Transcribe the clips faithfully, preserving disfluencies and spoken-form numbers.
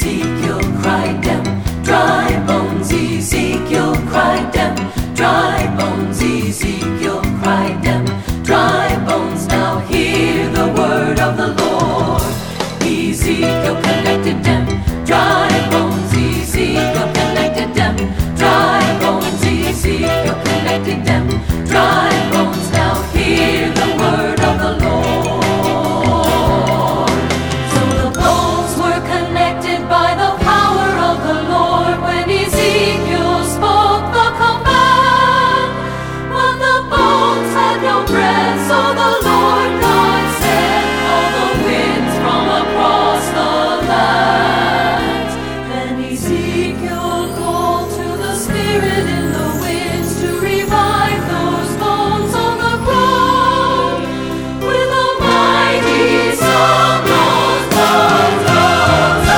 Ezekiel cried them, dry bones, Ezekiel cried them, dry bones, Ezekiel cried them, dry bones, now hear the word of the Lord. Ezekiel connected them, dry bones, Ezekiel connected them, dry bones, Ezekiel connected them, dry bones, now hear the word of the Lord. So the bones were connected by the power of the Lord when Ezekiel spoke the command. But the bones had no breath, so the Lord God sent all the winds from across the lands. Then Ezekiel called to the Spirit in the winds to revive those bones on the ground. With a mighty song those bones rose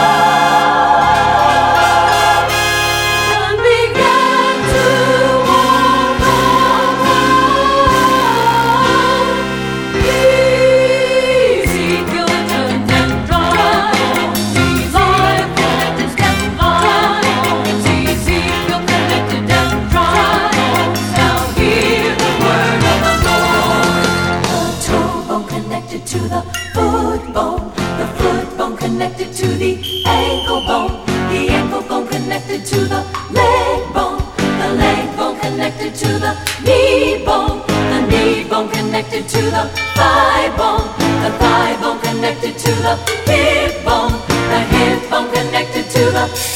up and began to walk around. Ezekiel turned them dry bones, Ezekiel connected them dry bones, Ezekiel connected them dry bones, now hear the word of the Lord. The toe bone connected to the foot bone, the foot bone connected to the ankle bone, the ankle bone connected to the leg bone, the leg bone connected to the knee bone, the knee bone connected to the thigh bone, the thigh bone connected to the hip bone, the hip bone connected to the